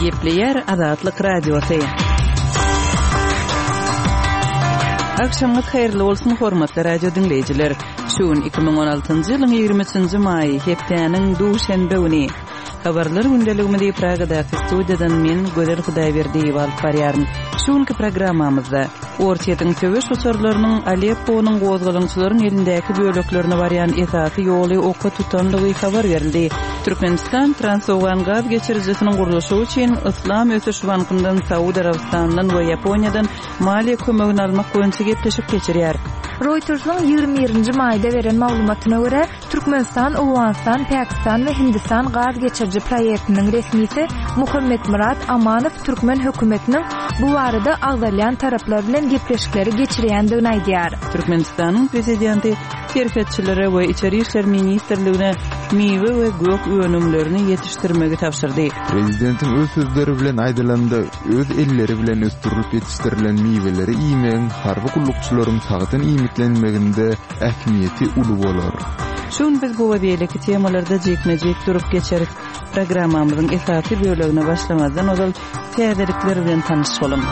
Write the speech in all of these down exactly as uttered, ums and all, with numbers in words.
Gepleyer Azatlyk Radiosu. Akşamlık hayırlı olsun hormatly radio dinleyijiler. Şuun iki bin on altıncı ýylyň ýygrimi üçinji maý hepdeniň duşenbe güni. Habarlar gündeliginde Pragada studiýadan men Göder Hudaýberdiýew alyp barýaryn. Şuňky programmamyzda Ortiýetin töweş uçurlarynyň Aleppo'nyň gozgalançylaryň elindäki böleklerine barýan esasy ýoly oka tutanlygy habar berildi. Türkmenistan transowan gaz geçirjisiniň gurulşy üçin Islam Ösüş Bankyndan, Saudy Arabistanyndan we Ýaponiýadan maliýe kömegini almak boýunça gepleşip geçirýär. Reuters'ın ýygrimi birinji maýda beren maglumatyna görä, Türkmenistan, Awganistan, Pakistan we Hindistan gaz geçirji proýektiniň resmisi Muhammed Murat Amanow Türkmen hökümetiniň bu barada agzalyan taraplar bilen gepleşikleri geçirýändigini aýdýar. Türkmenistanyň prezidenti şerhetçilere we içeri işler ministrligine miwe we gök önümlerini ýetişdirmegi tapşyrdy. Prezidentiň öz sözleri bilen aýdylanda öz elleri bilen östürilip ýetişdirilen miweleri iýmeň harby gullukçylaryň sagtyň iýmitlenmeginde ähmiýeti uly bolar. Şun biz bu webeldeki temalarda jekmejek durup geçerik. Programmamyzyň esasy bölegine başlamazdan ozal täzelikler bilen tanyş bolam.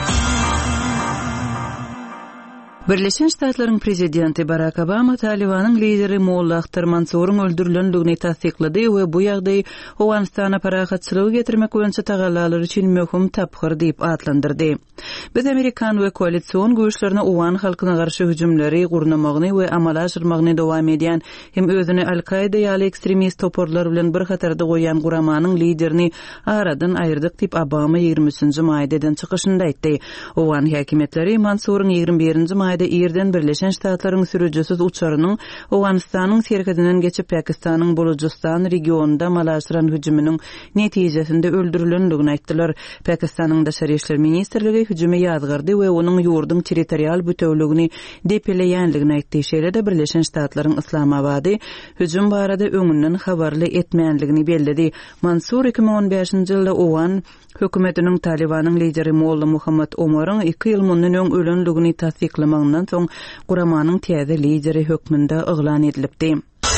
Birleşen Ştatlaryň prezidenti Barack Obama Talibanyň lideri Molla Akhtar Mansuryň öldürilendigini tasdiklady we bu ýagdaý Awganistana parahatçylygy getirmek boýunça tagallalar üçin möhüm taphyr diýip atlandyrdy. Biz Amerikan we koalisiýon güýçlerini Awgan halkyna garşy hüjümleri gurnamagyny we amala aşyrmagyny dowam edýän hem özüni Al-Qaida ýaly ekstremist toporlar bilen bir hatarda goýan guramanyň liderini aradan aýyrdyk diýip Obama ýygrimi üçinji maýdadan çykyşynda aýtdy. Awgan häkimetleri Mansuryň ýygrimi birinji maýda Ýerden Birleşen Ştatlaryň sürüjüsiz uçarynyň Awganistanyň serhedinden geçip Pakistanyň Bolujistan regionunda amala aşyran hüjüminiň netijesinde öldürilendigini aýtdylar. Pakistanyň Daşary işler ministrligi hüjüme ýazgyrdy we onuň ýurdun territorial bütünligini depeleýänligini aýtdy. Şeýle-de Birleşen Ştatlaryň Islamabady hüjüm barada öňünden habarly etmeýänligini bellidi. Mansur iki bin on beşinji ýylda Awgan hökümetiniň Talibanyň lideri Molla Muhammed Omaryň iki ýyl mundan öň ölenligini tasdiklamagynyň soň guramanyň täze lideri hökmünde yglan edilipdi.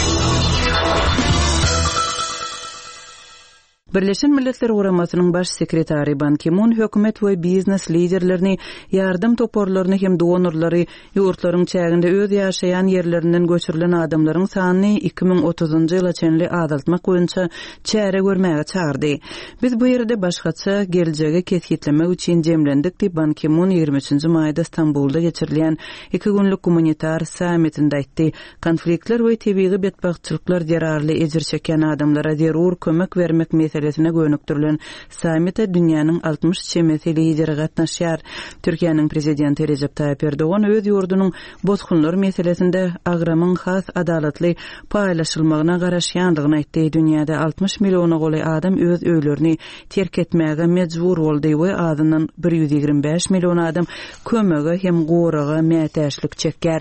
Birleşen Milletler Guramasynyň baş sekretary Ban Ki-moon hökümet we biznes liderlerini ýardym toporlaryny hem donorlary ýurtlaryň çäginde öz ýaşaýan ýerlerinden göçürilen adamlaryň sanyny iki bin otuzunji ýyla çenli azaltmak boýunça çäre görmäge çağırdy. Biz bu ýerde başgaça geljegi kesgitlemek üçin jemlendik diýip Ban Ki-moon ýygrimi üçinji maýda Istanbulda geçirilen iki günlük humanitar sammitinde aýtdy. Konfliktler we tebii betbagtçylyklar zararly ejir çeken adamlara zerur kömek bermek meselesine gönüktirilen sammitde dünýäniň altmış çemesi lideri gatnaşýar. Türkiýanyň prezidenti Recep Tayyip Erdogan öz ýurdunyň bozgunlar meselesinde agramyň has adalatly paýlaşylmagyna garaşýandygyny aýtdy. Dünýäde altmış miliona goly adam öz öýlerini terk etmäge mejbur boldy we azyndan bir ýüz ýigirmi beş milion adam kömege hem goraga mätäçlik çekär.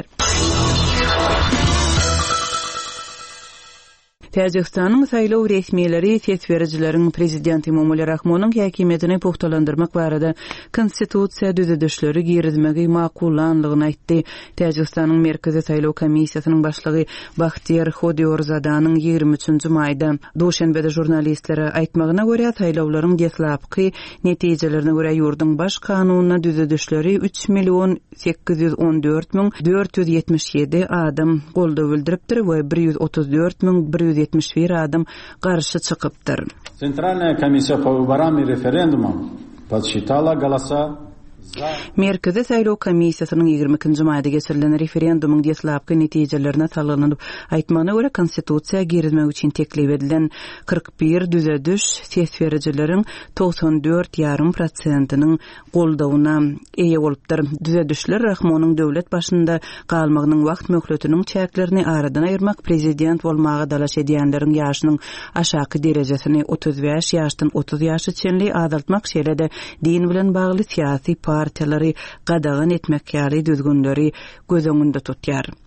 Täjikistanyň saýlaw resmiýetleri tesberjileriň prezidenti Emomali Rahmonyň häkimetini puhtalandyrmak barada konstitusiýa düzedişleri girizmegi makullanlygyny aýtdy. Täjikistanyň Merkezi Saýlaw Komissiýasynyň başlygy Bahtiýar Hodiorzadanyň ýygrimi üçinji maýda duşenbede jurnalistlere aýtmagyna görä saýlawlaryň deslapky netijelerine görä ýurdun baş kanunyna düzedişleri üç milion sekiz ýüz on dört miň dört ýüz ýetmiş ýedi adam golda bildiripdir we bir ýüz otuz dört miň bir ýüz ýetmiş bir adam garşy çykypdyr. Центральная комиссия по выборам и референдумам подсчитала голоса. Merkezi Saýlaw Komissiýasynyň ýygrimi ikinji maýda geçirilen referendumuň deslapky netijelerine salgynyp aýtmagyna görä konstitusiýa girizmek üçin teklip edilen kırk bir düzediş tesberjileriň doksan dört ýarym prosentynyň goldawyna eýe bolupdyr. Düzedişler Rahmonyň döwlet başynda galmagynyň wagt möhletiniň çäklerini aradan aýyrmak, prezident bolmagy dalaş edýänleriň ýaşynyň aşaky derejesini otuz beş ýaşdan otuz ýaşa çenli azaltmak şeýle-de din bilen bagly syýasy partiýalary gadagan etmek ýaly düzgünleri göz öňünde tutýar.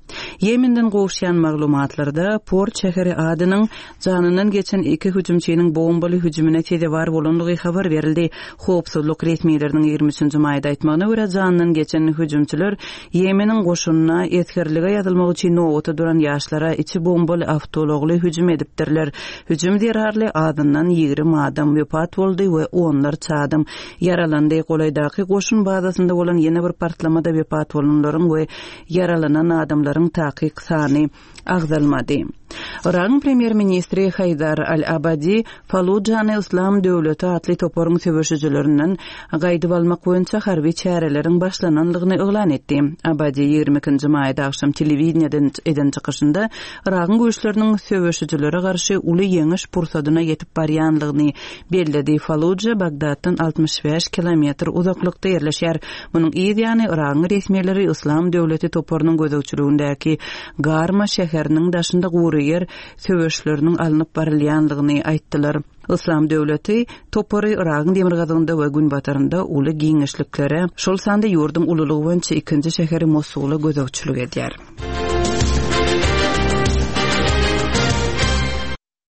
Yemenden gowşyan maglumatlarda Port şäheri adynyň janynyň geçen iki hüjümçiniň bombaly hüjümine tedewar bolanlygy habar berildi. Howpsuzlyk resmiýetleriniň ýygrimi üçinji maýda aýtmagyna görä janynyň geçen hüjümçiler Yemeniň goşunyna ýetgerlige ýazylmak üçin nowata duran ýaşlara içi bombaly awtologly hüjüm edipdirler. Hüjüm derhärli adyndan ýygrimi adam wepat boldy we onlar çadym yaralandy. Golaýdaky goşun bazasynda bolan ýene bir partlamada wepat bolanlaryň we yaralanan adamlaryň taqiq sany agzalmady. Iran premier ministri Haydar al-Abadi Fallujany Islam döwleti atly toporyň söwüşçülerinden gaýdyp almak boýunça harby çäreleriň başlananlygyny oglan etdi. Abadi ýygrimi ikinji maýda akşam telewiziýadan eden çykyşynda Iran güýçleriniň söwüşçülere garşy uly ýeňiş pursadyna ýetip barýanlygyny bellädi. Falluja Bagdaddan altmış beş kilometr uzaklykda ýerleşýär. Munyň ýa-ni Iran resmiýetleri Islam döwleti toporynyň gözegçiligindäki Garma şäheriniň daşynda yer söwüşleriniň alınıp barylýanlygyny aýtdylar. Islam döwleti topory Iran demir gazynda we gün batarynda uly giňişliklere, şol sanda ýurdum ululygy boýunça ikinji şäheri Mosuly gözegçilik edýär.